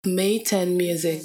May 10 Music.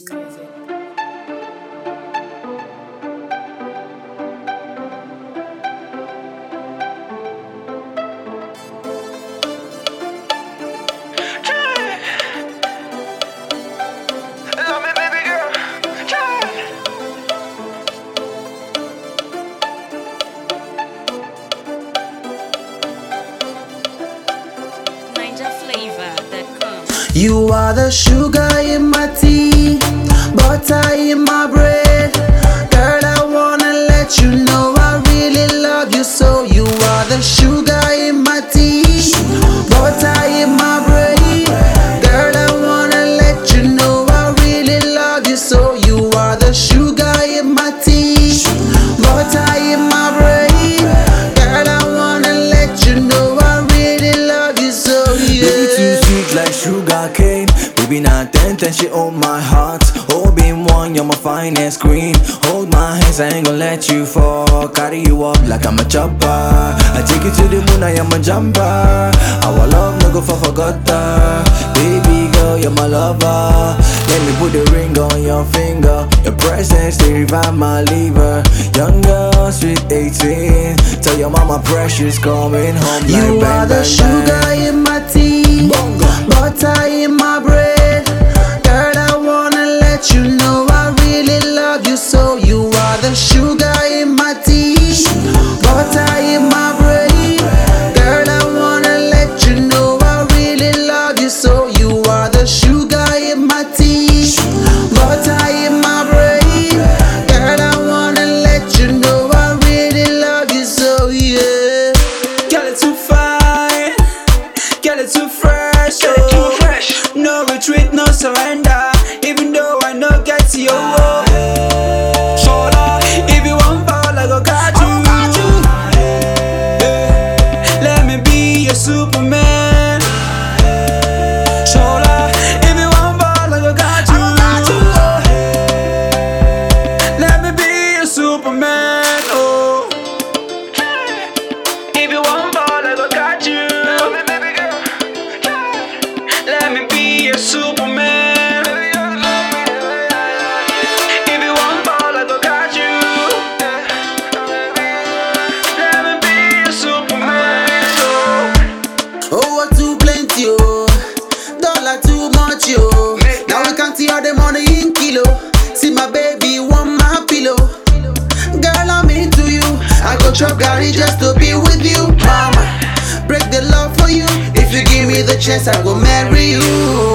You are the sugar in my tea, butter in my bread. Girl, I wanna let you know I really love you so. You are the sugar in my tea, butter in my bread. Girl, I wanna let you know I really love you so. You are the sugar in my tea, butter in my bread. Girl, I wanna let you know I really love you so. Yeah. Baby, too sweet like sugar cane. Baby, not 10, she own my heart. Oh, being one, you're my finest queen. Hold my hands, I ain't gon' let you fall. Carry you up like I'm a chopper. I take you to the moon, I am a jumper. Our love no go for forgotten. Baby girl, you're my lover. Let me put the ring on your finger. Your presence, they revive my liver. Young girl, sweet 18. Tell your mama precious coming home. You like are bang, the bang, sugar bang. in my tea, butter in my bread. Girl, I wanna let you know I really love you so. You are the sugar in my tea, butter in my bread. Girl, I wanna let you know I really love you so. You are the sugar in my tea, butter in my bread. Girl, I wanna let you know I really love you so, yeah. Girl, it's too fine. Girl, it's too fresh. No retreat, no surrender. Even though I know get to your road. Shoulder, if you want ball, I go catch you. Yeah. Let me be your Superman. Shoulder, if you want ball, I go catch you. Let me be your Superman. Oh. If you want ball, I go catch you. Let me be your Superman. If you want ball, I go catch you. Let me be your Superman. Oh, what too plenty, oh. Dollar too much, yo. Now we can't see all the money in kilo. See my baby want my pillow. Girl, I'm into you. I go chop Gary just to be with you, mama. Break the love for you. If you give me the chance, I go marry you.